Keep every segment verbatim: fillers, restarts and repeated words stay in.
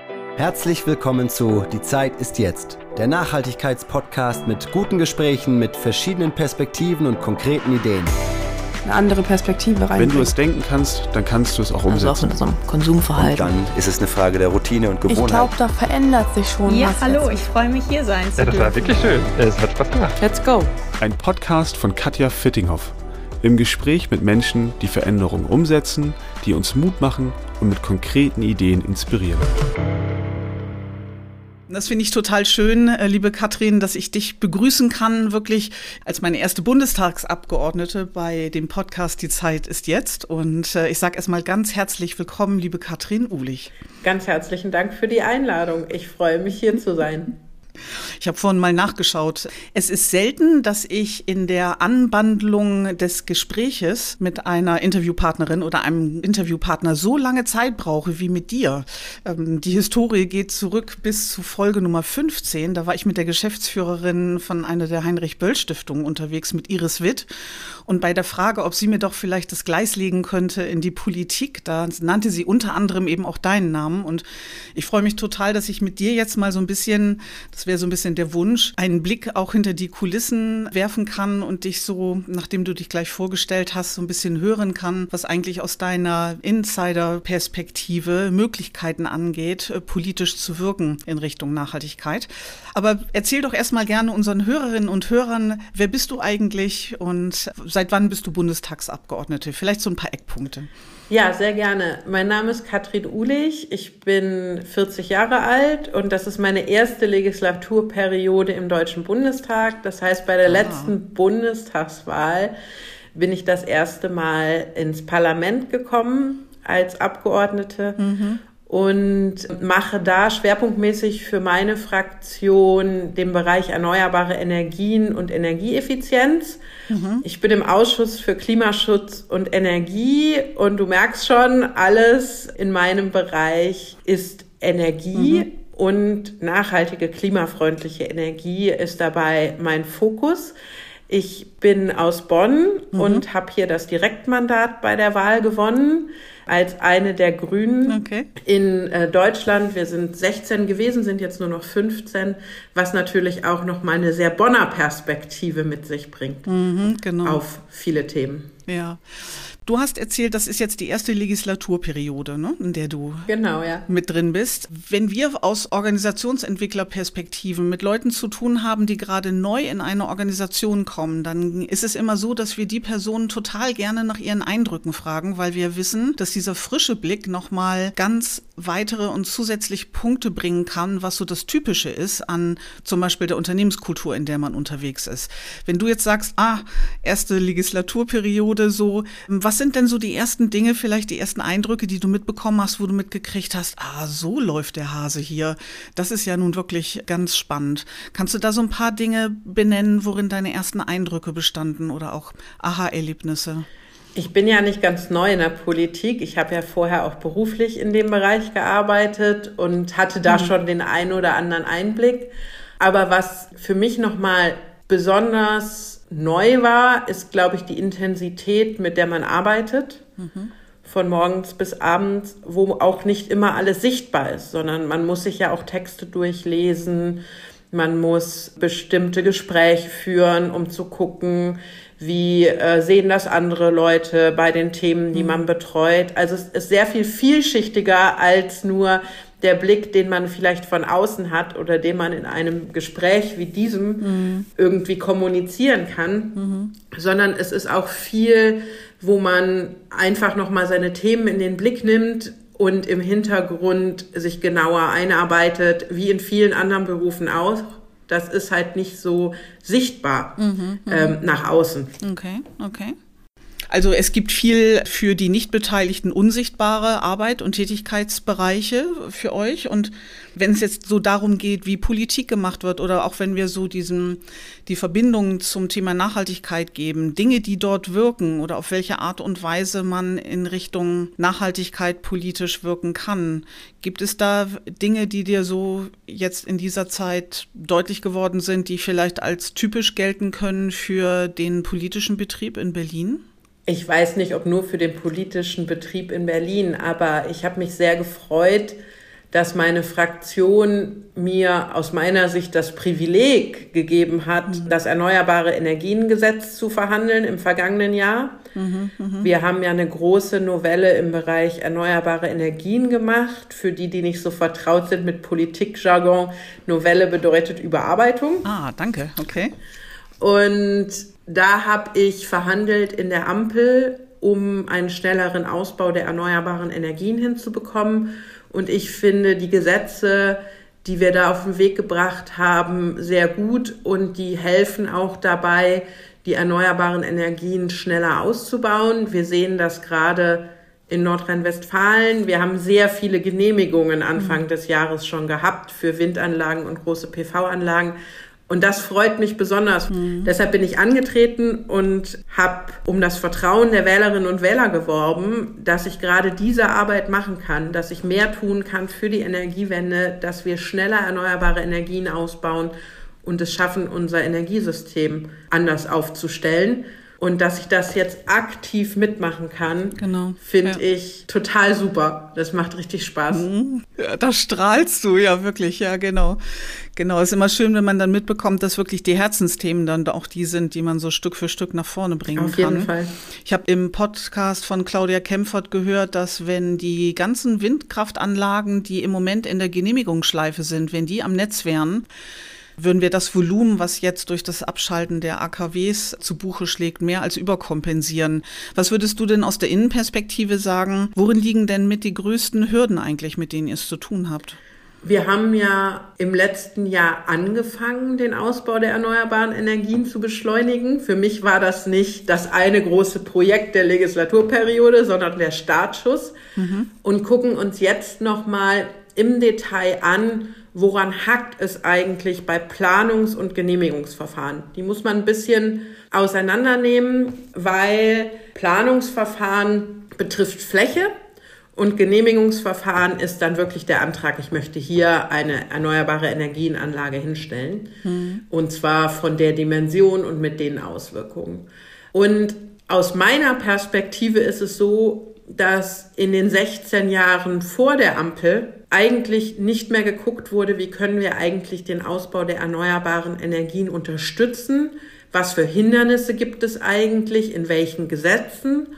Herzlich willkommen zu Die Zeit ist jetzt, der Nachhaltigkeitspodcast mit guten Gesprächen, mit verschiedenen Perspektiven und konkreten Ideen. Eine andere Perspektive reinbringen. Wenn du es denken kannst, dann kannst du es auch umsetzen. Also auch mit so einem Konsumverhalten. Und dann ist es eine Frage der Routine und Gewohnheit. Ich glaube, da verändert sich schon ja, was. hallo, jetzt. ich freue mich, hier sein zu Ja, das war wirklich schön. Es hat Spaß gemacht. Let's go. Ein Podcast von Katja Fittinghoff. Im Gespräch mit Menschen, die Veränderungen umsetzen, die uns Mut machen und mit konkreten Ideen inspirieren. Das finde ich total schön, liebe Katrin, dass ich dich begrüßen kann, wirklich als meine erste Bundestagsabgeordnete bei dem Podcast Die Zeit ist jetzt. Und ich sage erstmal ganz herzlich willkommen, liebe Katrin Uhlich. Ganz herzlichen Dank für die Einladung. Ich freue mich, hier zu sein. Ich habe vorhin mal nachgeschaut. Es ist selten, dass ich in der Anbandlung des Gespräches mit einer Interviewpartnerin oder einem Interviewpartner so lange Zeit brauche wie mit dir. Ähm, die Historie geht zurück bis zu Folge Nummer fünfzehn. Da war ich mit der Geschäftsführerin von einer der Heinrich-Böll-Stiftungen unterwegs, mit Iris Witt. Und bei der Frage, ob sie mir doch vielleicht das Gleis legen könnte in die Politik, da nannte sie unter anderem eben auch deinen Namen. Und ich freue mich total, dass ich mit dir jetzt mal so ein bisschen, das wäre so ein bisschen der Wunsch, einen Blick auch hinter die Kulissen werfen kann und dich so, nachdem du dich gleich vorgestellt hast, so ein bisschen hören kann, was eigentlich aus deiner Insider-Perspektive Möglichkeiten angeht, politisch zu wirken in Richtung Nachhaltigkeit. Aber erzähl doch erstmal gerne unseren Hörerinnen und Hörern, wer bist du eigentlich und seit wann bist du Bundestagsabgeordnete? Vielleicht so ein paar Eckpunkte. Ja, sehr gerne. Mein Name ist Katrin Uhlich. Ich bin vierzig Jahre alt und das ist meine erste Legislaturperiode im Deutschen Bundestag. Das heißt, bei der ah. letzten Bundestagswahl bin ich das erste Mal ins Parlament gekommen als Abgeordnete. Mhm. Und mache da schwerpunktmäßig für meine Fraktion den Bereich erneuerbare Energien und Energieeffizienz. Mhm. Ich bin im Ausschuss für Klimaschutz und Energie und du merkst schon, alles in meinem Bereich ist Energie. Mhm. Und nachhaltige, klimafreundliche Energie ist dabei mein Fokus. Ich bin aus Bonn mhm. und habe hier das Direktmandat bei der Wahl gewonnen. Als eine der Grünen okay. in äh, Deutschland. Wir sind sechzehn gewesen, sind jetzt nur noch fünfzehn, was natürlich auch noch mal eine sehr Bonner Perspektive mit sich bringt mhm, genau. auf viele Themen. Ja. Du hast erzählt, das ist jetzt die erste Legislaturperiode, ne, in der du genau, ja. mit drin bist. Wenn wir aus Organisationsentwicklerperspektiven mit Leuten zu tun haben, die gerade neu in eine Organisation kommen, dann ist es immer so, dass wir die Personen total gerne nach ihren Eindrücken fragen, weil wir wissen, dass dieser frische Blick nochmal ganz weitere und zusätzliche Punkte bringen kann, was so das Typische ist an zum Beispiel der Unternehmenskultur, in der man unterwegs ist. Wenn du jetzt sagst, ah, erste Legislaturperiode so, was Was sind denn so die ersten Dinge, vielleicht die ersten Eindrücke, die du mitbekommen hast, wo du mitgekriegt hast, ah, so läuft der Hase hier. Das ist ja nun wirklich ganz spannend. Kannst du da so ein paar Dinge benennen, worin deine ersten Eindrücke bestanden oder auch Aha-Erlebnisse? Ich bin ja nicht ganz neu in der Politik. Ich habe ja vorher auch beruflich in dem Bereich gearbeitet und hatte da mhm. schon den einen oder anderen Einblick. Aber was für mich nochmal besonders neu war, ist, glaube ich, die Intensität, mit der man arbeitet, mhm. von morgens bis abends, wo auch nicht immer alles sichtbar ist, sondern man muss sich ja auch Texte durchlesen, man muss bestimmte Gespräche führen, um zu gucken, wie äh, sehen das andere Leute bei den Themen, die mhm. man betreut. Also es ist sehr viel vielschichtiger als nur der Blick, den man vielleicht von außen hat oder den man in einem Gespräch wie diesem mhm. irgendwie kommunizieren kann, mhm. sondern es ist auch viel, wo man einfach nochmal seine Themen in den Blick nimmt und im Hintergrund sich genauer einarbeitet, wie in vielen anderen Berufen auch. Das ist halt nicht so sichtbar mhm, ähm, nach außen. Okay, okay. Also es gibt viel für die Nichtbeteiligten unsichtbare Arbeit und Tätigkeitsbereiche für euch. Und wenn es jetzt so darum geht, wie Politik gemacht wird oder auch wenn wir so diesen, die Verbindung zum Thema Nachhaltigkeit geben, Dinge, die dort wirken oder auf welche Art und Weise man in Richtung Nachhaltigkeit politisch wirken kann, gibt es da Dinge, die dir so jetzt in dieser Zeit deutlich geworden sind, die vielleicht als typisch gelten können für den politischen Betrieb in Berlin? Ich weiß nicht, ob nur für den politischen Betrieb in Berlin, aber ich habe mich sehr gefreut, dass meine Fraktion mir aus meiner Sicht das Privileg gegeben hat, mhm. das Erneuerbare Energiengesetz zu verhandeln im vergangenen Jahr. Mhm, mh. Wir haben ja eine große Novelle im Bereich erneuerbare Energien gemacht. Für die, die nicht so vertraut sind mit Politikjargon, Novelle bedeutet Überarbeitung. Ah, danke, okay. Und da habe ich verhandelt in der Ampel, um einen schnelleren Ausbau der erneuerbaren Energien hinzubekommen. Und ich finde die Gesetze, die wir da auf den Weg gebracht haben, sehr gut und die helfen auch dabei, die erneuerbaren Energien schneller auszubauen. Wir sehen das gerade in Nordrhein-Westfalen. Wir haben sehr viele Genehmigungen Anfang mhm. des Jahres schon gehabt für Windanlagen und große P V-Anlagen. Und das freut mich besonders. Mhm. Deshalb bin ich angetreten und habe um das Vertrauen der Wählerinnen und Wähler geworben, dass ich gerade diese Arbeit machen kann, dass ich mehr tun kann für die Energiewende, dass wir schneller erneuerbare Energien ausbauen und es schaffen, unser Energiesystem anders aufzustellen. Und dass ich das jetzt aktiv mitmachen kann, genau. finde ja. ich total super. Das macht richtig Spaß. Ja, da strahlst du ja wirklich, ja genau. Genau, es ist immer schön, wenn man dann mitbekommt, dass wirklich die Herzensthemen dann auch die sind, die man so Stück für Stück nach vorne bringen Auf kann. Auf jeden Fall. Ich habe im Podcast von Claudia Kempfert gehört, dass wenn die ganzen Windkraftanlagen, die im Moment in der Genehmigungsschleife sind, wenn die am Netz wären, würden wir das Volumen, was jetzt durch das Abschalten der A K Ws zu Buche schlägt, mehr als überkompensieren. Was würdest du denn aus der Innenperspektive sagen? Worin liegen denn mit die größten Hürden eigentlich, mit denen ihr es zu tun habt? Wir haben ja im letzten Jahr angefangen, den Ausbau der erneuerbaren Energien zu beschleunigen. Für mich war das nicht das eine große Projekt der Legislaturperiode, sondern der Startschuss. Mhm. Und gucken uns jetzt nochmal im Detail an, woran hakt es eigentlich bei Planungs- und Genehmigungsverfahren? Die muss man ein bisschen auseinandernehmen, weil Planungsverfahren betrifft Fläche und Genehmigungsverfahren ist dann wirklich der Antrag, ich möchte hier eine erneuerbare Energienanlage hinstellen. Mhm. Und zwar von der Dimension und mit den Auswirkungen. Und aus meiner Perspektive ist es so, dass in den sechzehn Jahren vor der Ampel eigentlich nicht mehr geguckt wurde, wie können wir eigentlich den Ausbau der erneuerbaren Energien unterstützen, was für Hindernisse gibt es eigentlich, in welchen Gesetzen,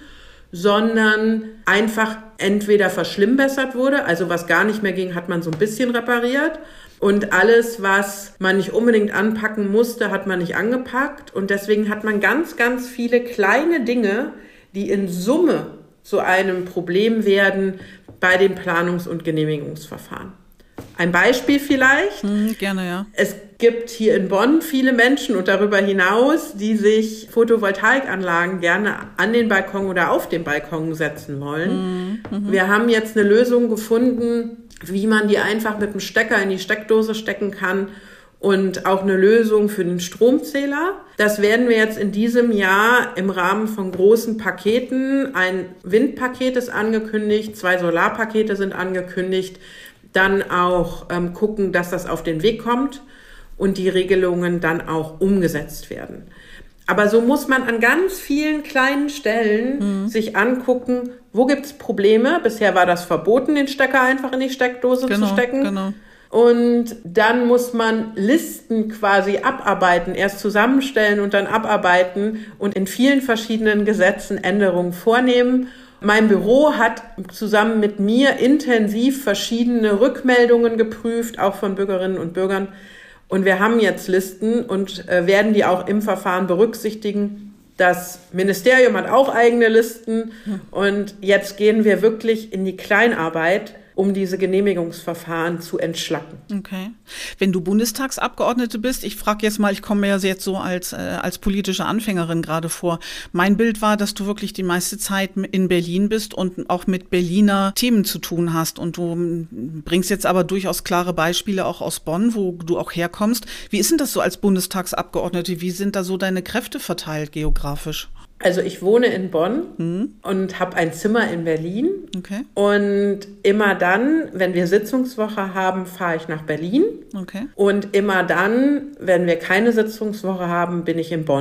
sondern einfach entweder verschlimmbessert wurde, also was gar nicht mehr ging, hat man so ein bisschen repariert und alles, was man nicht unbedingt anpacken musste, hat man nicht angepackt und deswegen hat man ganz, ganz viele kleine Dinge, die in Summe zu einem Problem werden bei den Planungs- und Genehmigungsverfahren. Ein Beispiel vielleicht. Hm, gerne, ja. Es gibt hier in Bonn viele Menschen und darüber hinaus, die sich Photovoltaikanlagen gerne an den Balkon oder auf den Balkon setzen wollen. Hm, mhm. Wir haben jetzt eine Lösung gefunden, wie man die einfach mit dem Stecker in die Steckdose stecken kann und auch eine Lösung für den Stromzähler. Das werden wir jetzt in diesem Jahr im Rahmen von großen Paketen, ein Windpaket ist angekündigt, zwei Solarpakete sind angekündigt, dann auch ähm, gucken, dass das auf den Weg kommt und die Regelungen dann auch umgesetzt werden. Aber so muss man an ganz vielen kleinen Stellen mhm. sich angucken, wo gibt's Probleme. Bisher war das verboten, den Stecker einfach in die Steckdose genau, zu stecken. Genau. Und dann muss man Listen quasi abarbeiten, erst zusammenstellen und dann abarbeiten und in vielen verschiedenen Gesetzen Änderungen vornehmen. Mein Büro hat zusammen mit mir intensiv verschiedene Rückmeldungen geprüft, auch von Bürgerinnen und Bürgern. Und wir haben jetzt Listen und äh, werden die auch im Verfahren berücksichtigen. Das Ministerium hat auch eigene Listen. Und jetzt gehen wir wirklich in die Kleinarbeit, um diese Genehmigungsverfahren zu entschlacken. Okay. Wenn du Bundestagsabgeordnete bist, ich frage jetzt mal, ich komme mir ja jetzt so als, äh, als politische Anfängerin gerade vor. Mein Bild war, dass du wirklich die meiste Zeit in Berlin bist und auch mit Berliner Themen zu tun hast. Und du bringst jetzt aber durchaus klare Beispiele auch aus Bonn, wo du auch herkommst. Wie ist denn das so als Bundestagsabgeordnete? Wie sind da so deine Kräfte verteilt geografisch? Also ich wohne in Bonn mhm. und habe ein Zimmer in Berlin. Okay. Und immer dann, wenn wir Sitzungswoche haben, fahre ich nach Berlin. Okay. Und immer dann, wenn wir keine Sitzungswoche haben, bin ich in Bonn.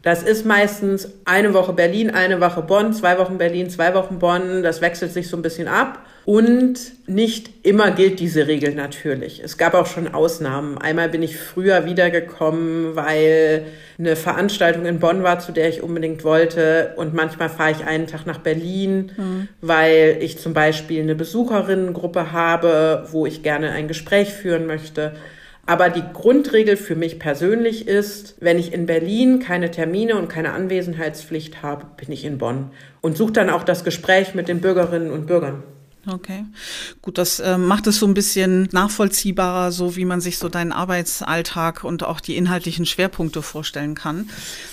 Das ist meistens eine Woche Berlin, eine Woche Bonn, zwei Wochen Berlin, zwei Wochen Bonn. Das wechselt sich so ein bisschen ab. Und nicht immer gilt diese Regel natürlich. Es gab auch schon Ausnahmen. Einmal bin ich früher wiedergekommen, weil eine Veranstaltung in Bonn war, zu der ich unbedingt wollte. Und manchmal fahre ich einen Tag nach Berlin, mhm. weil ich zum Beispiel eine Besucherinnengruppe habe, wo ich gerne ein Gespräch führen möchte. Aber die Grundregel für mich persönlich ist, wenn ich in Berlin keine Termine und keine Anwesenheitspflicht habe, bin ich in Bonn und suche dann auch das Gespräch mit den Bürgerinnen und Bürgern. Okay, gut, das äh, macht es so ein bisschen nachvollziehbarer, so wie man sich so deinen Arbeitsalltag und auch die inhaltlichen Schwerpunkte vorstellen kann.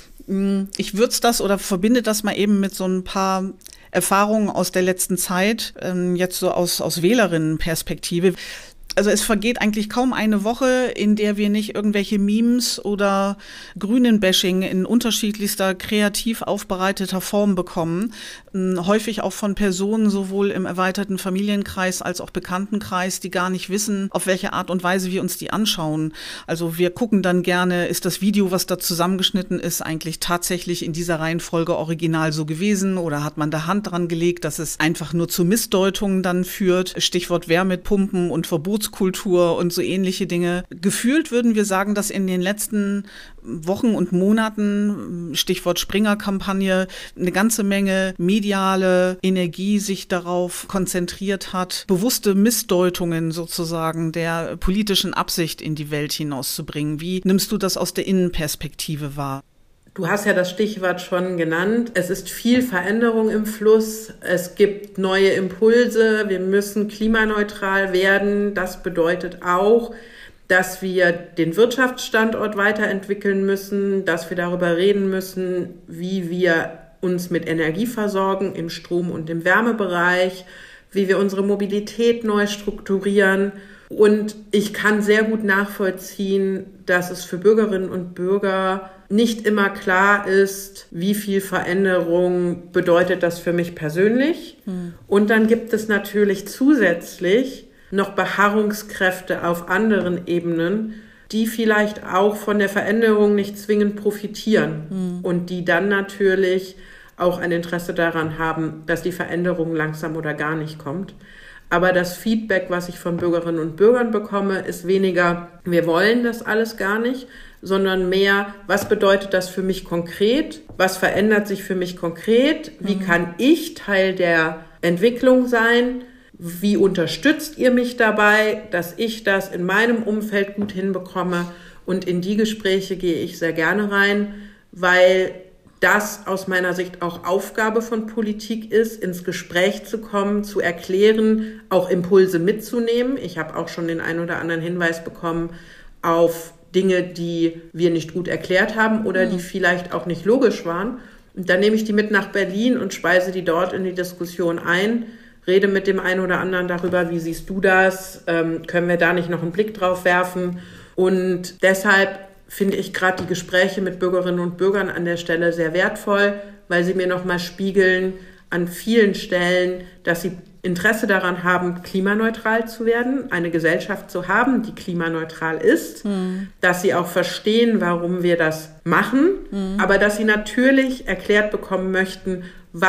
Ich würze das oder verbinde das mal eben mit so ein paar Erfahrungen aus der letzten Zeit, ähm, jetzt so aus, aus Wählerinnenperspektive. Also es vergeht eigentlich kaum eine Woche, in der wir nicht irgendwelche Memes oder Grünen-Bashing in unterschiedlichster kreativ aufbereiteter Form bekommen. Häufig auch von Personen sowohl im erweiterten Familienkreis als auch Bekanntenkreis, die gar nicht wissen, auf welche Art und Weise wir uns die anschauen. Also wir gucken dann gerne, ist das Video, was da zusammengeschnitten ist, eigentlich tatsächlich in dieser Reihenfolge original so gewesen oder hat man da Hand dran gelegt, dass es einfach nur zu Missdeutungen dann führt. Stichwort Wärmepumpen und Verbots Kultur und so ähnliche Dinge. Gefühlt würden wir sagen, dass in den letzten Wochen und Monaten, Stichwort Springer-Kampagne, eine ganze Menge mediale Energie sich darauf konzentriert hat, bewusste Missdeutungen sozusagen der politischen Absicht in die Welt hinauszubringen. Wie nimmst du das aus der Innenperspektive wahr? Du hast ja das Stichwort schon genannt. Es ist viel Veränderung im Fluss. Es gibt neue Impulse. Wir müssen klimaneutral werden. Das bedeutet auch, dass wir den Wirtschaftsstandort weiterentwickeln müssen, dass wir darüber reden müssen, wie wir uns mit Energie versorgen im Strom- und im Wärmebereich, wie wir unsere Mobilität neu strukturieren. Und ich kann sehr gut nachvollziehen, dass es für Bürgerinnen und Bürger nicht immer klar ist, wie viel Veränderung bedeutet das für mich persönlich. Hm. Und dann gibt es natürlich zusätzlich noch Beharrungskräfte auf anderen Ebenen, die vielleicht auch von der Veränderung nicht zwingend profitieren hm. und die dann natürlich auch ein Interesse daran haben, dass die Veränderung langsam oder gar nicht kommt. Aber das Feedback, was ich von Bürgerinnen und Bürgern bekomme, ist weniger, wir wollen das alles gar nicht, sondern mehr, was bedeutet das für mich konkret? Was verändert sich für mich konkret? Wie kann ich Teil der Entwicklung sein? Wie unterstützt ihr mich dabei, dass ich das in meinem Umfeld gut hinbekomme? Und in die Gespräche gehe ich sehr gerne rein, weil das aus meiner Sicht auch Aufgabe von Politik ist, ins Gespräch zu kommen, zu erklären, auch Impulse mitzunehmen. Ich habe auch schon den einen oder anderen Hinweis bekommen auf Dinge, die wir nicht gut erklärt haben oder die vielleicht auch nicht logisch waren. Und dann nehme ich die mit nach Berlin und speise die dort in die Diskussion ein, rede mit dem einen oder anderen darüber, wie siehst du das, ähm, können wir da nicht noch einen Blick drauf werfen? Und deshalb finde ich gerade die Gespräche mit Bürgerinnen und Bürgern an der Stelle sehr wertvoll, weil sie mir nochmal spiegeln an vielen Stellen, dass sie Interesse daran haben, klimaneutral zu werden, eine Gesellschaft zu haben, die klimaneutral ist, mhm. dass sie auch verstehen, warum wir das machen, mhm. aber dass sie natürlich erklärt bekommen möchten,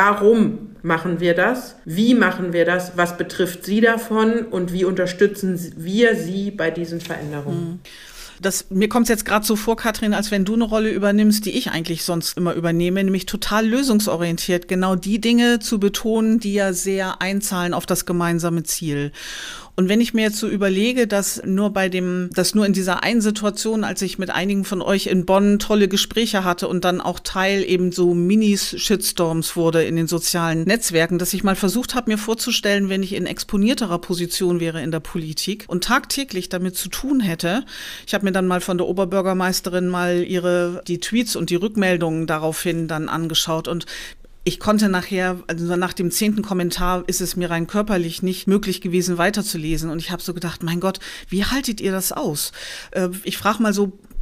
warum machen wir das, wie machen wir das, was betrifft sie davon und wie unterstützen wir sie bei diesen Veränderungen. Mhm. Das, mir kommt es jetzt gerade so vor, Katrin, als wenn du eine Rolle übernimmst, die ich eigentlich sonst immer übernehme, nämlich total lösungsorientiert, genau die Dinge zu betonen, die ja sehr einzahlen auf das gemeinsame Ziel. Und wenn ich mir jetzt so überlege, dass nur bei dem, dass nur in dieser einen Situation, als ich mit einigen von euch in Bonn tolle Gespräche hatte und dann auch Teil eben so Minis-Shitstorms wurde in den sozialen Netzwerken, dass ich mal versucht habe, mir vorzustellen, wenn ich in exponierterer Position wäre in der Politik und tagtäglich damit zu tun hätte. Ich habe mir dann mal von der Oberbürgermeisterin mal ihre, die Tweets und die Rückmeldungen daraufhin dann angeschaut und ich konnte nachher, also nach dem zehnten Kommentar ist es mir rein körperlich nicht möglich gewesen, weiterzulesen. Und ich habe so gedacht, mein Gott, wie haltet ihr das aus? Ich frage mal so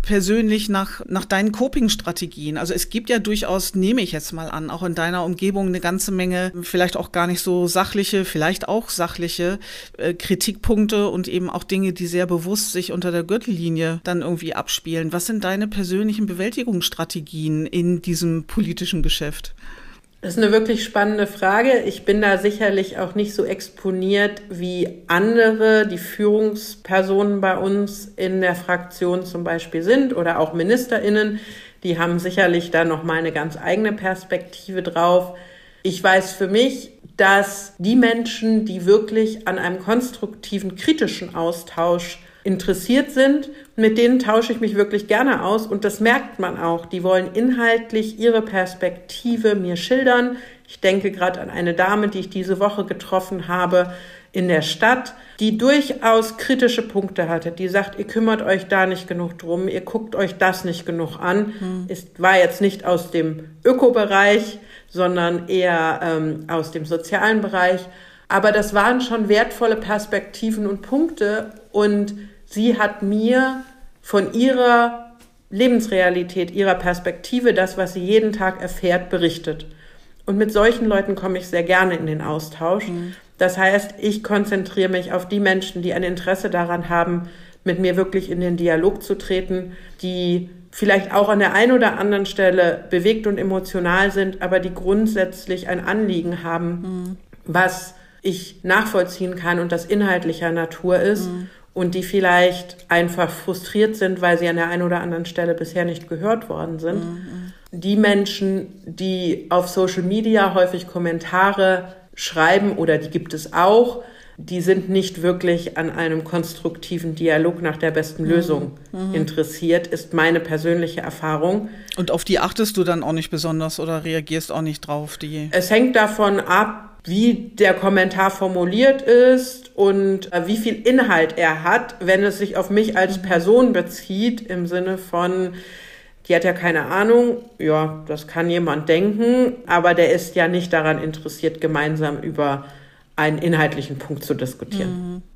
persönlich nach, nach deinen Coping-Strategien. Also es gibt ja durchaus, nehme ich jetzt mal an, auch in deiner Umgebung eine ganze Menge, vielleicht auch gar nicht so sachliche, vielleicht auch sachliche äh, Kritikpunkte und eben auch Dinge, die sehr bewusst sich unter der Gürtellinie dann irgendwie abspielen. Was sind deine persönlichen Bewältigungsstrategien in diesem politischen Geschäft? Das ist eine wirklich spannende Frage. Ich bin da sicherlich auch nicht so exponiert wie andere, die Führungspersonen bei uns in der Fraktion zum Beispiel sind oder auch MinisterInnen. Die haben sicherlich da nochmal eine ganz eigene Perspektive drauf. Ich weiß für mich, dass die Menschen, die wirklich an einem konstruktiven, kritischen Austausch interessiert sind, mit denen tausche ich mich wirklich gerne aus und das merkt man auch. Die wollen inhaltlich ihre Perspektive mir schildern. Ich denke gerade an eine Dame, die ich diese Woche getroffen habe in der Stadt, die durchaus kritische Punkte hatte. Die sagt, ihr kümmert euch da nicht genug drum, ihr guckt euch das nicht genug an. Mhm. Es war jetzt nicht aus dem Ökobereich, sondern eher ähm, aus dem sozialen Bereich. Aber das waren schon wertvolle Perspektiven und Punkte und sie hat mir von ihrer Lebensrealität, ihrer Perspektive, das, was sie jeden Tag erfährt, berichtet. Und mit solchen Leuten komme ich sehr gerne in den Austausch. Mhm. Das heißt, ich konzentriere mich auf die Menschen, die ein Interesse daran haben, mit mir wirklich in den Dialog zu treten, die vielleicht auch an der einen oder anderen Stelle bewegt und emotional sind, aber die grundsätzlich ein Anliegen haben, mhm. was ich nachvollziehen kann und das inhaltlicher Natur ist. Mhm. Und die vielleicht einfach frustriert sind, weil sie an der einen oder anderen Stelle bisher nicht gehört worden sind. Mhm. Die Menschen, die auf Social Media häufig Kommentare schreiben, oder die gibt es auch, die sind nicht wirklich an einem konstruktiven Dialog nach der besten mhm. Lösung mhm. interessiert, ist meine persönliche Erfahrung. Und auf die achtest du dann auch nicht besonders oder reagierst auch nicht drauf? Die es hängt davon ab, wie der Kommentar formuliert ist und äh, wie viel Inhalt er hat, wenn es sich auf mich als Person bezieht, im Sinne von, die hat ja keine Ahnung, ja, das kann jemand denken, aber der ist ja nicht daran interessiert, gemeinsam über einen inhaltlichen Punkt zu diskutieren. Mhm.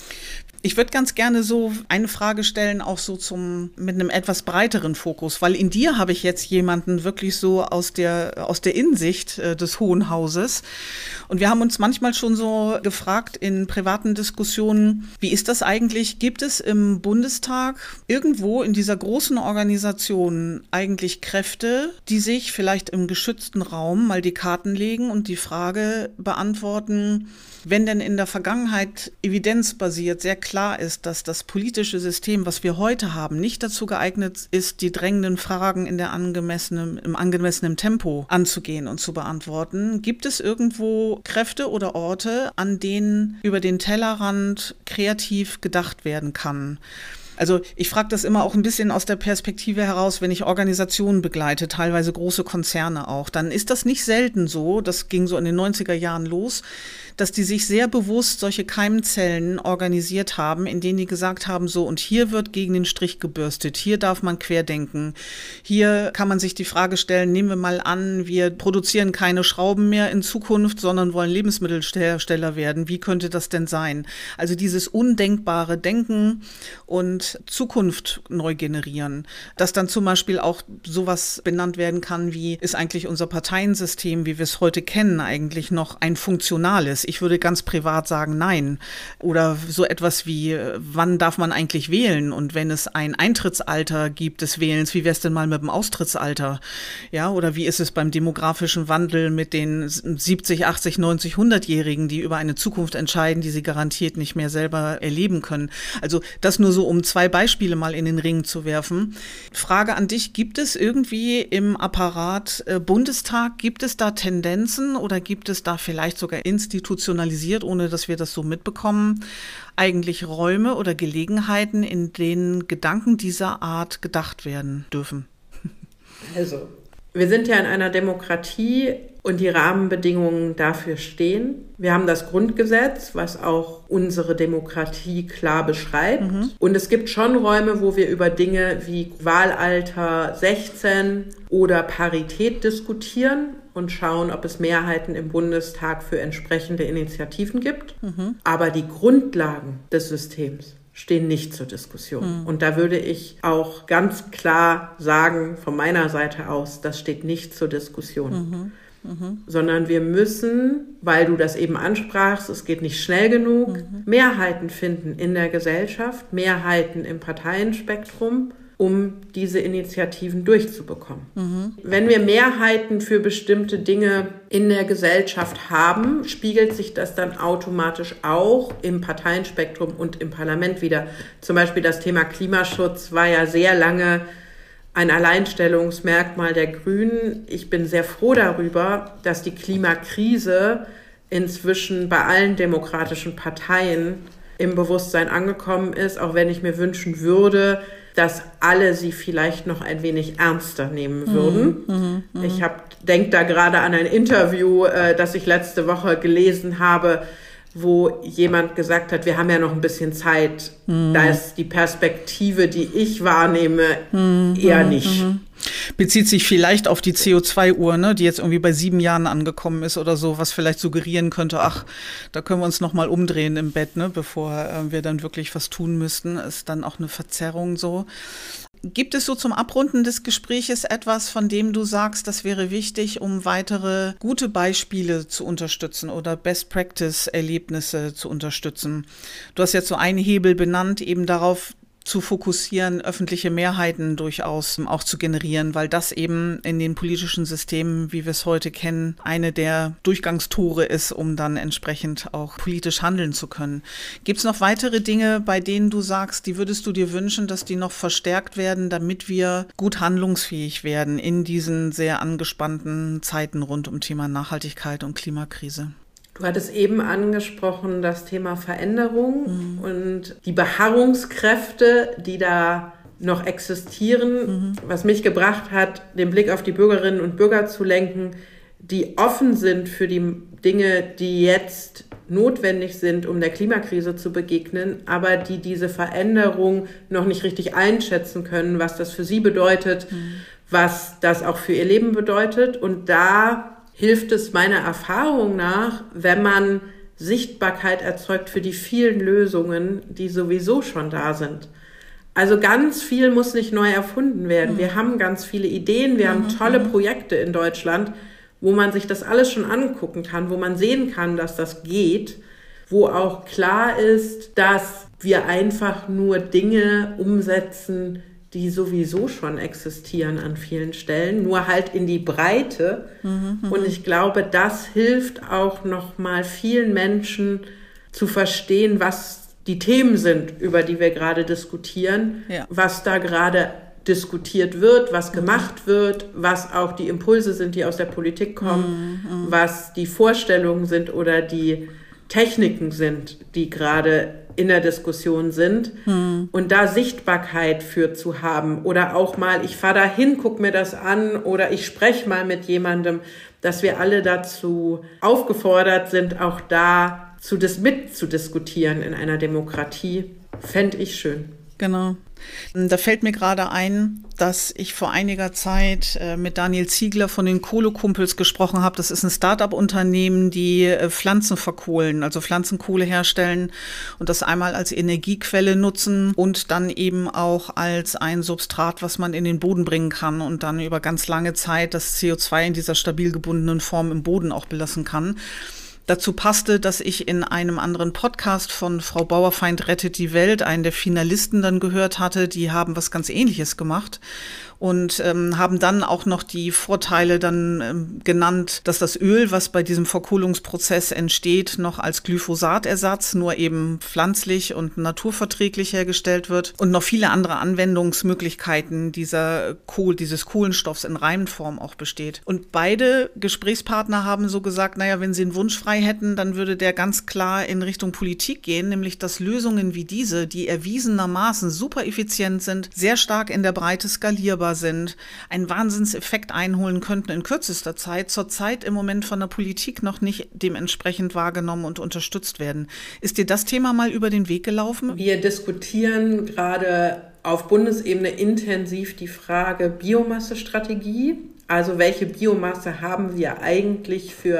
Ich würde ganz gerne so eine Frage stellen, auch so zum mit einem etwas breiteren Fokus, weil in dir habe ich jetzt jemanden wirklich so aus der aus der Innensicht äh, des Hohen Hauses. Und wir haben uns manchmal schon so gefragt in privaten Diskussionen, wie ist das eigentlich? Gibt es im Bundestag irgendwo in dieser großen Organisation eigentlich Kräfte, die sich vielleicht im geschützten Raum mal die Karten legen und die Frage beantworten, wenn denn in der Vergangenheit evidenzbasiert sehr klar ist, dass das politische System, was wir heute haben, nicht dazu geeignet ist, die drängenden Fragen in der angemessenen, im angemessenen Tempo anzugehen und zu beantworten, gibt es irgendwo Kräfte oder Orte, an denen über den Tellerrand kreativ gedacht werden kann? Also ich frage das immer auch ein bisschen aus der Perspektive heraus, wenn ich Organisationen begleite, teilweise große Konzerne auch, dann ist das nicht selten so, das ging so in den neunziger Jahren los, dass die sich sehr bewusst solche Keimzellen organisiert haben, in denen die gesagt haben, so und hier wird gegen den Strich gebürstet, hier darf man querdenken, hier kann man sich die Frage stellen, nehmen wir mal an, wir produzieren keine Schrauben mehr in Zukunft, sondern wollen Lebensmittelhersteller werden, wie könnte das denn sein? Also dieses undenkbare Denken und Zukunft neu generieren, dass dann zum Beispiel auch sowas benannt werden kann, wie ist eigentlich unser Parteiensystem, wie wir es heute kennen, eigentlich noch ein funktionales? Ich würde ganz privat sagen, nein. Oder so etwas wie, wann darf man eigentlich wählen? Und wenn es ein Eintrittsalter gibt des Wählens, wie wäre es denn mal mit dem Austrittsalter? Ja, oder wie ist es beim demografischen Wandel mit den siebzig, achtzig, neunzig, hundertjährigen, die über eine Zukunft entscheiden, die sie garantiert nicht mehr selber erleben können? Also das nur so, um zwei Beispiele mal in den Ring zu werfen. Frage an dich, gibt es irgendwie im Apparat äh, Bundestag, gibt es da Tendenzen oder gibt es da vielleicht sogar institutionalisiert, ohne dass wir das so mitbekommen, eigentlich Räume oder Gelegenheiten, in denen Gedanken dieser Art gedacht werden dürfen? Also, wir sind ja in einer Demokratie und die Rahmenbedingungen dafür stehen. Wir haben das Grundgesetz, was auch unsere Demokratie klar beschreibt. Mhm. Und es gibt schon Räume, wo wir über Dinge wie Wahlalter sechzehn oder Parität diskutieren und schauen, ob es Mehrheiten im Bundestag für entsprechende Initiativen gibt. Mhm. Aber die Grundlagen des Systems, stehen nicht zur Diskussion. Mhm. Und da würde ich auch ganz klar sagen, von meiner Seite aus, das steht nicht zur Diskussion. Mhm. Mhm. Sondern wir müssen, weil du das eben ansprachst, es geht nicht schnell genug, mhm. Mehrheiten finden in der Gesellschaft, Mehrheiten im Parteienspektrum, um diese Initiativen durchzubekommen. Mhm. Wenn wir Mehrheiten für bestimmte Dinge in der Gesellschaft haben, spiegelt sich das dann automatisch auch im Parteienspektrum und im Parlament wieder. Zum Beispiel das Thema Klimaschutz war ja sehr lange ein Alleinstellungsmerkmal der Grünen. Ich bin sehr froh darüber, dass die Klimakrise inzwischen bei allen demokratischen Parteien im Bewusstsein angekommen ist, auch wenn ich mir wünschen würde, dass alle sie vielleicht noch ein wenig ernster nehmen würden. Mhm, mh, ich denke da gerade an ein Interview, äh, das ich letzte Woche gelesen habe, wo jemand gesagt hat, wir haben ja noch ein bisschen Zeit. Mhm. Da ist die Perspektive, die ich wahrnehme, mhm, eher nicht. Mhm. Bezieht sich vielleicht auf die C O zwei Uhr, ne, die jetzt irgendwie bei sieben Jahren angekommen ist oder so, was vielleicht suggerieren könnte, ach, da können wir uns noch mal umdrehen im Bett, ne, bevor äh, wir dann wirklich was tun müssten. Ist dann auch eine Verzerrung so. Gibt es so zum Abrunden des Gespräches etwas, von dem du sagst, das wäre wichtig, um weitere gute Beispiele zu unterstützen oder Best-Practice-Erlebnisse zu unterstützen? Du hast jetzt so einen Hebel benannt, eben darauf zu fokussieren, öffentliche Mehrheiten durchaus auch zu generieren, weil das eben in den politischen Systemen, wie wir es heute kennen, eine der Durchgangstore ist, um dann entsprechend auch politisch handeln zu können. Gibt es noch weitere Dinge, bei denen du sagst, die würdest du dir wünschen, dass die noch verstärkt werden, damit wir gut handlungsfähig werden in diesen sehr angespannten Zeiten rund um Thema Nachhaltigkeit und Klimakrise? Du hattest eben angesprochen das Thema Veränderung mhm. und die Beharrungskräfte, die da noch existieren, mhm. was mich gebracht hat, den Blick auf die Bürgerinnen und Bürger zu lenken, die offen sind für die Dinge, die jetzt notwendig sind, um der Klimakrise zu begegnen, aber die diese Veränderung noch nicht richtig einschätzen können, was das für sie bedeutet, mhm. was das auch für ihr Leben bedeutet. Und da hilft es meiner Erfahrung nach, wenn man Sichtbarkeit erzeugt für die vielen Lösungen, die sowieso schon da sind. Also ganz viel muss nicht neu erfunden werden. Mhm. Wir haben ganz viele Ideen, wir mhm. haben tolle Projekte in Deutschland, wo man sich das alles schon angucken kann, wo man sehen kann, dass das geht, wo auch klar ist, dass wir einfach nur Dinge umsetzen, die sowieso schon existieren an vielen Stellen, nur halt in die Breite. Mhm, und ich glaube, das hilft auch noch mal vielen Menschen zu verstehen, was die Themen sind, über die wir gerade diskutieren, ja. was da gerade diskutiert wird, was gemacht wird, was auch die Impulse sind, die aus der Politik kommen, mhm, was die Vorstellungen sind oder die Techniken sind, die gerade in der Diskussion sind. Hm. Und da Sichtbarkeit für zu haben oder auch mal, ich fahre da hin, guck mir das an oder ich spreche mal mit jemandem, dass wir alle dazu aufgefordert sind, auch da zu dis- mitzudiskutieren in einer Demokratie, fände ich schön. Genau. Da fällt mir gerade ein, dass ich vor einiger Zeit äh, mit Daniel Ziegler von den Kohlekumpels gesprochen habe. Das ist ein Start-up-Unternehmen, die äh, Pflanzen verkohlen, also Pflanzenkohle herstellen und das einmal als Energiequelle nutzen und dann eben auch als ein Substrat, was man in den Boden bringen kann und dann über ganz lange Zeit das C O zwei in dieser stabil gebundenen Form im Boden auch belassen kann. Dazu passte, dass ich in einem anderen Podcast von Frau Bauerfeind rettet die Welt, einen der Finalisten dann gehört hatte, die haben was ganz Ähnliches gemacht und ähm, haben dann auch noch die Vorteile dann ähm, genannt, dass das Öl, was bei diesem Verkohlungsprozess entsteht, noch als Glyphosatersatz, nur eben pflanzlich und naturverträglich hergestellt wird und noch viele andere Anwendungsmöglichkeiten dieser Kohl, dieses Kohlenstoffs in Reihenform auch besteht. Und beide Gesprächspartner haben so gesagt, naja, wenn sie einen Wunsch frei hätten, dann würde der ganz klar in Richtung Politik gehen, nämlich dass Lösungen wie diese, die erwiesenermaßen super effizient sind, sehr stark in der Breite skalierbar sind, einen Wahnsinnseffekt einholen könnten in kürzester Zeit, zurzeit im Moment von der Politik noch nicht dementsprechend wahrgenommen und unterstützt werden. Ist dir das Thema mal über den Weg gelaufen? Wir diskutieren gerade auf Bundesebene intensiv die Frage Biomassestrategie. Also welche Biomasse haben wir eigentlich für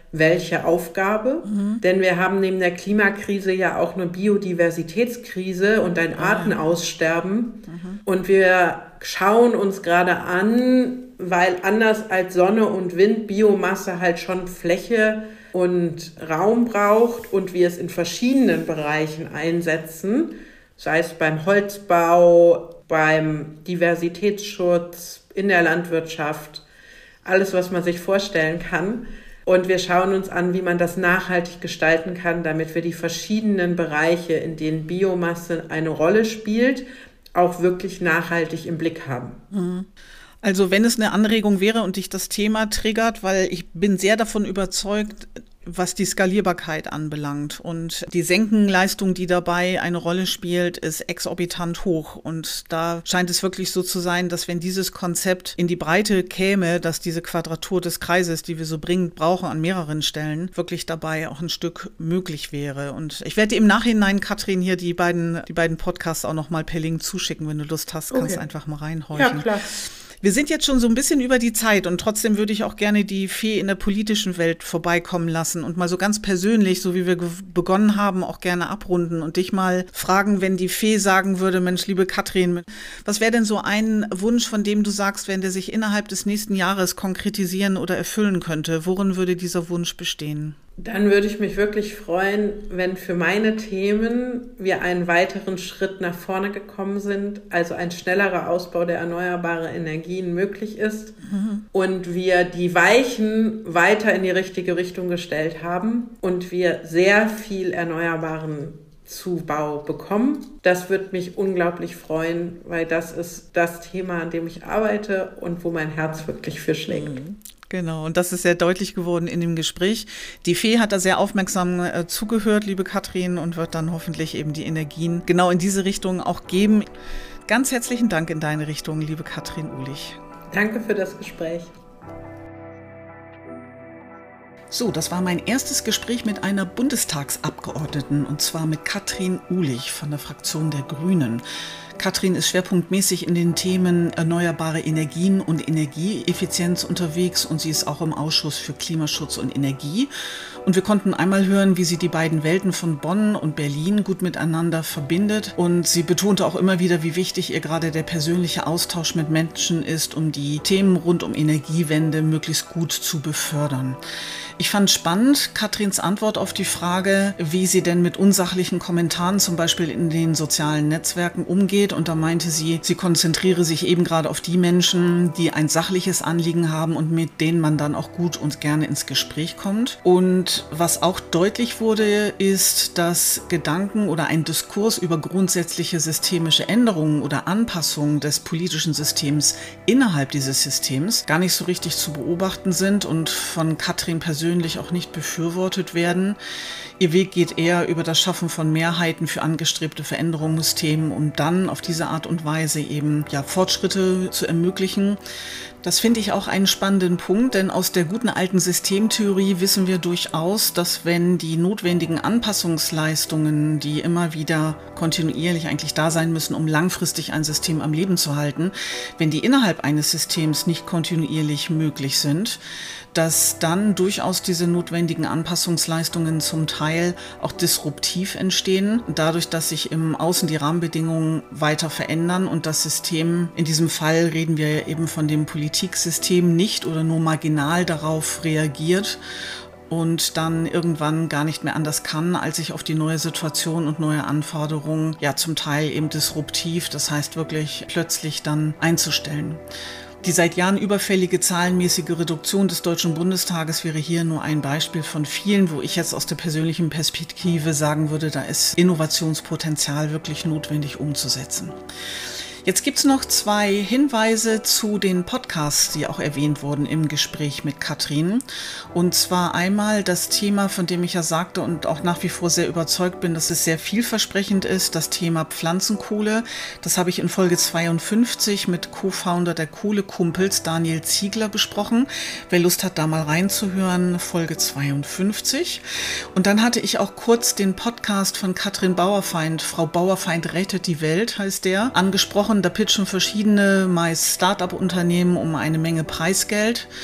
welche Aufgabe. Mhm. Denn wir haben neben der Klimakrise ja auch eine Biodiversitätskrise und ein Artenaussterben. Mhm. Und wir schauen uns gerade an, weil anders als Sonne und Wind Biomasse halt schon Fläche und Raum braucht und wir es in verschiedenen Bereichen einsetzen, sei es beim Holzbau, beim Diversitätsschutz, in der Landwirtschaft, alles, was man sich vorstellen kann. Und wir schauen uns an, wie man das nachhaltig gestalten kann, damit wir die verschiedenen Bereiche, in denen Biomasse eine Rolle spielt, auch wirklich nachhaltig im Blick haben. Mhm. Also wenn es eine Anregung wäre und dich das Thema triggert, weil ich bin sehr davon überzeugt, was die Skalierbarkeit anbelangt. Und die Senkenleistung, die dabei eine Rolle spielt, ist exorbitant hoch. Und da scheint es wirklich so zu sein, dass wenn dieses Konzept in die Breite käme, dass diese Quadratur des Kreises, die wir so dringend brauchen an mehreren Stellen, wirklich dabei auch ein Stück möglich wäre. Und ich werde im Nachhinein, Katrin, hier die beiden, die beiden Podcasts auch noch mal per Link zuschicken. Wenn du Lust hast, kannst du okay. einfach mal reinhorchen. Ja, klar. Wir sind jetzt schon so ein bisschen über die Zeit und trotzdem würde ich auch gerne die Fee in der politischen Welt vorbeikommen lassen und mal so ganz persönlich, so wie wir ge- begonnen haben, auch gerne abrunden und dich mal fragen, wenn die Fee sagen würde, Mensch, liebe Katrin, was wäre denn so ein Wunsch, von dem du sagst, wenn der sich innerhalb des nächsten Jahres konkretisieren oder erfüllen könnte? Worin würde dieser Wunsch bestehen? Dann würde ich mich wirklich freuen, wenn für meine Themen wir einen weiteren Schritt nach vorne gekommen sind, also ein schnellerer Ausbau der erneuerbaren Energien möglich ist mhm. und wir die Weichen weiter in die richtige Richtung gestellt haben und wir sehr viel erneuerbaren Zubau bekommen. Das wird mich unglaublich freuen, weil das ist das Thema, an dem ich arbeite und wo mein Herz wirklich für schlägt. Mhm. Genau, und das ist sehr deutlich geworden in dem Gespräch. Die Fee hat da sehr aufmerksam äh, zugehört, liebe Katrin, und wird dann hoffentlich eben die Energien genau in diese Richtung auch geben. Ganz herzlichen Dank in deine Richtung, liebe Katrin Uhlich. Danke für das Gespräch. So, das war mein erstes Gespräch mit einer Bundestagsabgeordneten, und zwar mit Katrin Uhlich von der Fraktion der Grünen. Katrin ist schwerpunktmäßig in den Themen erneuerbare Energien und Energieeffizienz unterwegs und sie ist auch im Ausschuss für Klimaschutz und Energie. Und wir konnten einmal hören, wie sie die beiden Welten von Bonn und Berlin gut miteinander verbindet. Und sie betonte auch immer wieder, wie wichtig ihr gerade der persönliche Austausch mit Menschen ist, um die Themen rund um Energiewende möglichst gut zu befördern. Ich fand spannend Katrins Antwort auf die Frage, wie sie denn mit unsachlichen Kommentaren zum Beispiel in den sozialen Netzwerken umgeht. Und da meinte sie, sie konzentriere sich eben gerade auf die Menschen, die ein sachliches Anliegen haben und mit denen man dann auch gut und gerne ins Gespräch kommt. Und was auch deutlich wurde, ist, dass Gedanken oder ein Diskurs über grundsätzliche systemische Änderungen oder Anpassungen des politischen Systems innerhalb dieses Systems gar nicht so richtig zu beobachten sind und von Katrin persönlich auch nicht befürwortet werden. Ihr Weg geht eher über das Schaffen von Mehrheiten für angestrebte Veränderungsthemen, um dann auf diese Art und Weise eben ja, Fortschritte zu ermöglichen. Das finde ich auch einen spannenden Punkt, denn aus der guten alten Systemtheorie wissen wir durchaus, dass wenn die notwendigen Anpassungsleistungen, die immer wieder kontinuierlich eigentlich da sein müssen, um langfristig ein System am Leben zu halten, wenn die innerhalb eines Systems nicht kontinuierlich möglich sind, dass dann durchaus diese notwendigen Anpassungsleistungen zum Teil auch disruptiv entstehen, dadurch, dass sich im Außen die Rahmenbedingungen weiter verändern und das System, in diesem Fall reden wir eben von dem Politiksystem, nicht oder nur marginal darauf reagiert und dann irgendwann gar nicht mehr anders kann, als sich auf die neue Situation und neue Anforderungen, ja zum Teil eben disruptiv, das heißt wirklich plötzlich dann einzustellen. Die seit Jahren überfällige zahlenmäßige Reduktion des Deutschen Bundestages wäre hier nur ein Beispiel von vielen, wo ich jetzt aus der persönlichen Perspektive sagen würde, da ist Innovationspotenzial wirklich notwendig umzusetzen. Jetzt gibt es noch zwei Hinweise zu den Podcasts, die auch erwähnt wurden im Gespräch mit Katrin. Und zwar einmal das Thema, von dem ich ja sagte und auch nach wie vor sehr überzeugt bin, dass es sehr vielversprechend ist, das Thema Pflanzenkohle. Das habe ich in Folge zweiundfünfzig mit Co-Founder der Kohlekumpels Daniel Ziegler besprochen. Wer Lust hat, da mal reinzuhören, Folge zweiundfünfzig. Und dann hatte ich auch kurz den Podcast von Katrin Bauerfeind, Frau Bauerfeind rettet die Welt, heißt der, angesprochen. Da pitchen verschiedene, meist Start-up-Unternehmen um eine Menge Preisgeld.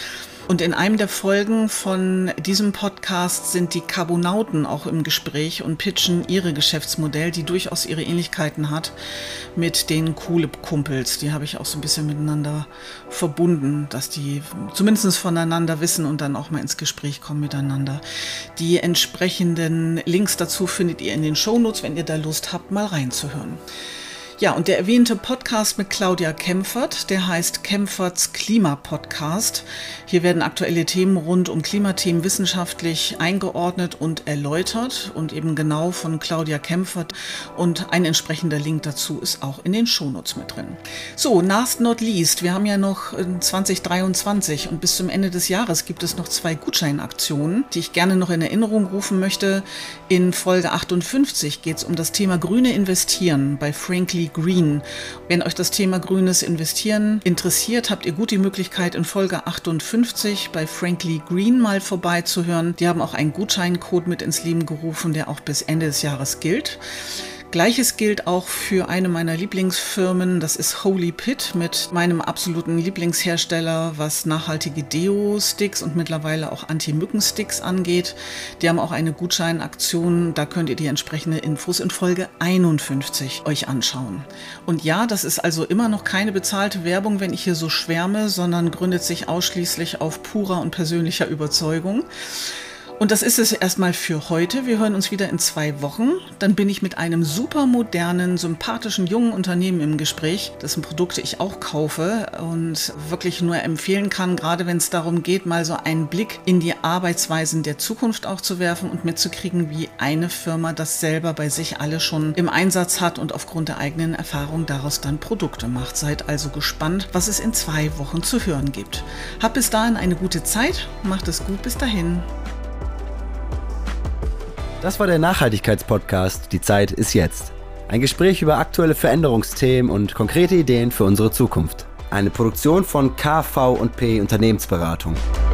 Und in einem der Folgen von diesem Podcast sind die Carbonauten auch im Gespräch und pitchen ihre Geschäftsmodell, die durchaus ihre Ähnlichkeiten hat mit den Kohlekumpels. Die habe ich auch so ein bisschen miteinander verbunden, dass die zumindest voneinander wissen und dann auch mal ins Gespräch kommen miteinander. Die entsprechenden Links dazu findet ihr in den Shownotes, wenn ihr da Lust habt, mal reinzuhören. Ja, und der erwähnte Podcast mit Claudia Kempfert, der heißt Kempferts Klima-Podcast. Hier werden aktuelle Themen rund um Klimathemen wissenschaftlich eingeordnet und erläutert und eben genau von Claudia Kempfert, und ein entsprechender Link dazu ist auch in den Shownotes mit drin. So, last not least, wir haben ja noch zwanzig dreiundzwanzig und bis zum Ende des Jahres gibt es noch zwei Gutscheinaktionen, die ich gerne noch in Erinnerung rufen möchte. In Folge achtundfünfzig geht es um das Thema grüne Investieren bei Frankly Green. Wenn euch das Thema grünes Investieren interessiert, habt ihr gut die Möglichkeit, in Folge achtundfünfzig bei Frankly Green mal vorbeizuhören. Die haben auch einen Gutscheincode mit ins Leben gerufen, der auch bis Ende des Jahres gilt. Gleiches gilt auch für eine meiner Lieblingsfirmen, das ist Holy Pit, mit meinem absoluten Lieblingshersteller, was nachhaltige Deo-Sticks und mittlerweile auch Anti-Mücken-Sticks angeht. Die haben auch eine Gutscheinaktion, da könnt ihr die entsprechenden Infos in Folge einundfünfzig euch anschauen. Und ja, das ist also immer noch keine bezahlte Werbung, wenn ich hier so schwärme, sondern gründet sich ausschließlich auf purer und persönlicher Überzeugung. Und das ist es erstmal für heute. Wir hören uns wieder in zwei Wochen. Dann bin ich mit einem super modernen, sympathischen, jungen Unternehmen im Gespräch, dessen Produkte ich auch kaufe und wirklich nur empfehlen kann, gerade wenn es darum geht, mal so einen Blick in die Arbeitsweisen der Zukunft auch zu werfen und mitzukriegen, wie eine Firma das selber bei sich alle schon im Einsatz hat und aufgrund der eigenen Erfahrung daraus dann Produkte macht. Seid also gespannt, was es in zwei Wochen zu hören gibt. Habt bis dahin eine gute Zeit. Macht es gut. Bis dahin. Das war der Nachhaltigkeitspodcast Die Zeit ist jetzt. Ein Gespräch über aktuelle Veränderungsthemen und konkrete Ideen für unsere Zukunft. Eine Produktion von K V und P Unternehmensberatung.